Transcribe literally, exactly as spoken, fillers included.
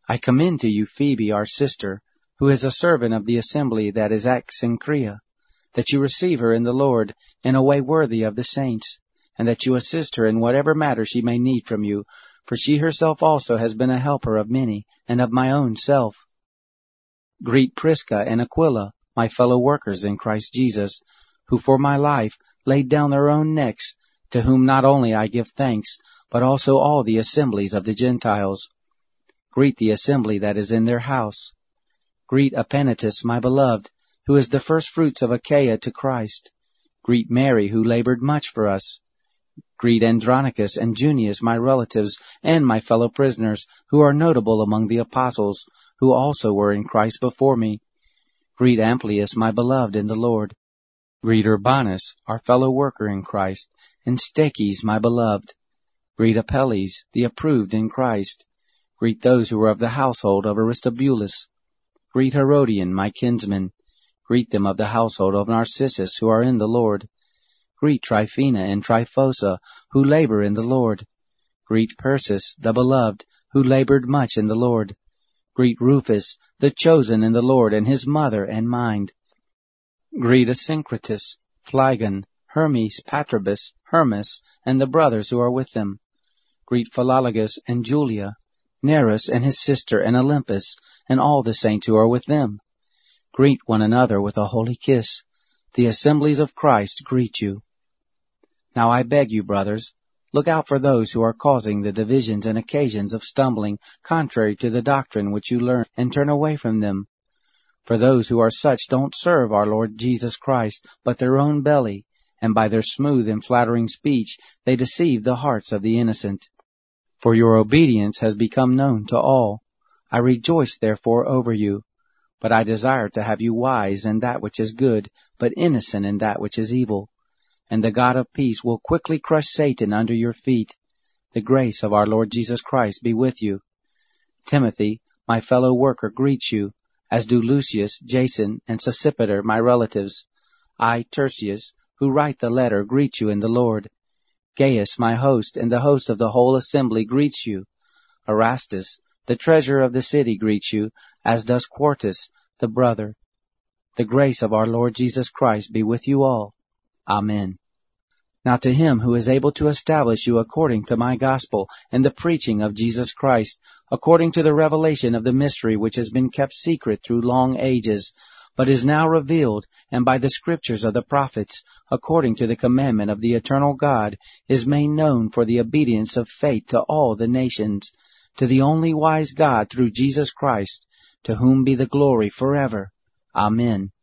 I commend to you Phoebe, our sister, who is a servant of the assembly that is at Cenchrea, that you receive her in the Lord in a way worthy of the saints, and that you assist her in whatever matter she may need from you, for she herself also has been a helper of many, and of my own self. Greet Prisca and Aquila, my fellow workers in Christ Jesus, who for my life laid down their own necks, to whom not only I give thanks, but also all the assemblies of the Gentiles. Greet the assembly that is in their house. Greet Epaenetus, my beloved, who is the firstfruits of Achaia to Christ. Greet Mary, who labored much for us. Greet Andronicus and Junius, my relatives, and my fellow prisoners, who are notable among the apostles, who also were in Christ before me. Greet Amplias, my beloved in the Lord. Greet Urbanus, our fellow worker in Christ, and Stachys, my beloved. Greet Apelles, the approved in Christ. Greet those who are of the household of Aristobulus. Greet Herodion, my kinsman. Greet them of the household of Narcissus, who are in the Lord. Greet Tryphena and Tryphosa, who labor in the Lord. Greet Persis, the beloved, who labored much in the Lord. Greet Rufus, the chosen in the Lord, and his mother and mine. Greet Asyncritus, Phlegon, Hermes, Patrobas, Hermas, and the brothers who are with them. Greet Philologus and Julia, Nereus and his sister, and Olympus, and all the saints who are with them. Greet one another with a holy kiss. The assemblies of Christ greet you. Now I beg you, brothers, look out for those who are causing the divisions and occasions of stumbling contrary to the doctrine which you learn, and turn away from them. For those who are such don't serve our Lord Jesus Christ, but their own belly, and by their smooth and flattering speech they deceive the hearts of the innocent. For your obedience has become known to all. I rejoice therefore over you. But I desire to have you wise in that which is good, but innocent in that which is evil. And the God of peace will quickly crush Satan under your feet. The grace of our Lord Jesus Christ be with you. Timothy, my fellow worker, greets you, as do Lucius, Jason, and Sosipater, my relatives. I, Tertius, who write the letter, greet you in the Lord. Gaius, my host, and the host of the whole assembly, greets you. Erastus, the treasurer of the city, greets you, as does Quartus, the brother. The grace of our Lord Jesus Christ be with you all. Amen. Now to him who is able to establish you according to my gospel and the preaching of Jesus Christ, according to the revelation of the mystery which has been kept secret through long ages, but is now revealed, and by the scriptures of the prophets, according to the commandment of the eternal God, is made known for the obedience of faith to all the nations, to the only wise God through Jesus Christ, to whom be the glory forever. Amen.